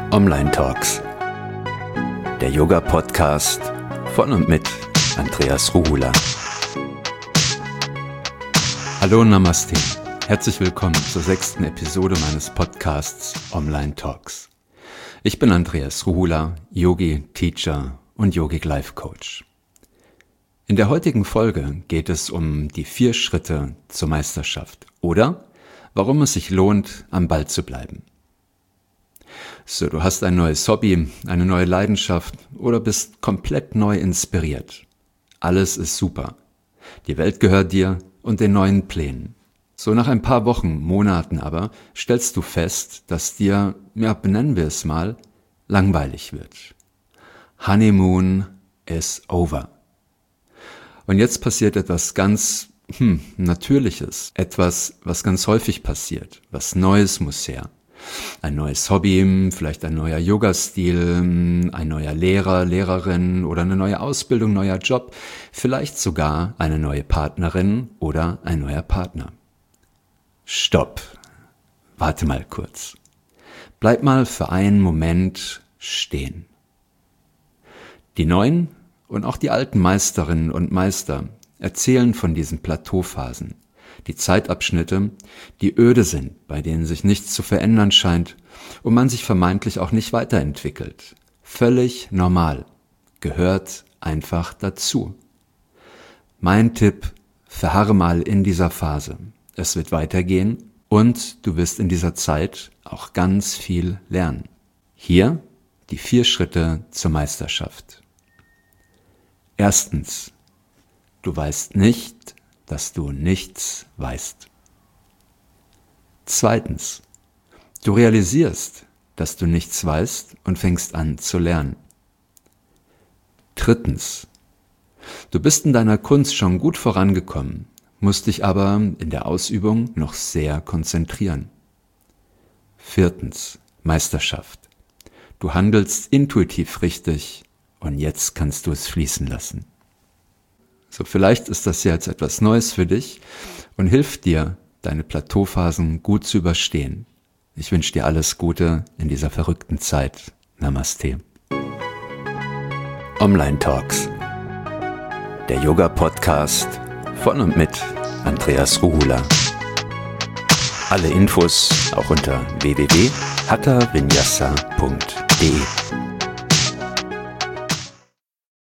Online Talks, der Yoga-Podcast von und mit Andreas Ruhula. Hallo und Namaste, herzlich willkommen zur 6. Episode meines Podcasts Online Talks. Ich bin Andreas Ruhula, Yogi, Teacher und Yogic Life Coach. In der heutigen Folge geht es um die 4 Schritte zur Meisterschaft oder warum es sich lohnt, am Ball zu bleiben. So, du hast ein neues Hobby, eine neue Leidenschaft oder bist komplett neu inspiriert. Alles ist super. Die Welt gehört dir und den neuen Plänen. So nach ein paar Wochen, Monaten aber, stellst du fest, dass dir, benennen wir es mal, langweilig wird. Honeymoon is over. Und jetzt passiert etwas ganz Natürliches, etwas, was ganz häufig passiert, was Neues muss her. Ein neues Hobby, vielleicht ein neuer Yoga-Stil, ein neuer Lehrer, Lehrerin oder eine neue Ausbildung, neuer Job, vielleicht sogar eine neue Partnerin oder ein neuer Partner. Stopp! Warte mal kurz. Bleib mal für einen Moment stehen. Die neuen und auch die alten Meisterinnen und Meister erzählen von diesen Plateauphasen. Die Zeitabschnitte, die öde sind, bei denen sich nichts zu verändern scheint und man sich vermeintlich auch nicht weiterentwickelt. Völlig normal, gehört einfach dazu. Mein Tipp, verharre mal in dieser Phase. Es wird weitergehen und du wirst in dieser Zeit auch ganz viel lernen. Hier die 4 Schritte zur Meisterschaft. Erstens, du weißt nicht, dass du nichts weißt. Zweitens, du realisierst, dass du nichts weißt und fängst an zu lernen. Drittens, du bist in deiner Kunst schon gut vorangekommen, musst dich aber in der Ausübung noch sehr konzentrieren. Viertens, Meisterschaft. Du handelst intuitiv richtig und jetzt kannst du es fließen lassen. So, vielleicht ist das ja jetzt etwas Neues für dich und hilft dir, deine Plateauphasen gut zu überstehen. Ich wünsche dir alles Gute in dieser verrückten Zeit. Namaste. Online Talks, der Yoga-Podcast von und mit Andreas Ruhula. Alle Infos auch unter www.hathavinyasa.de.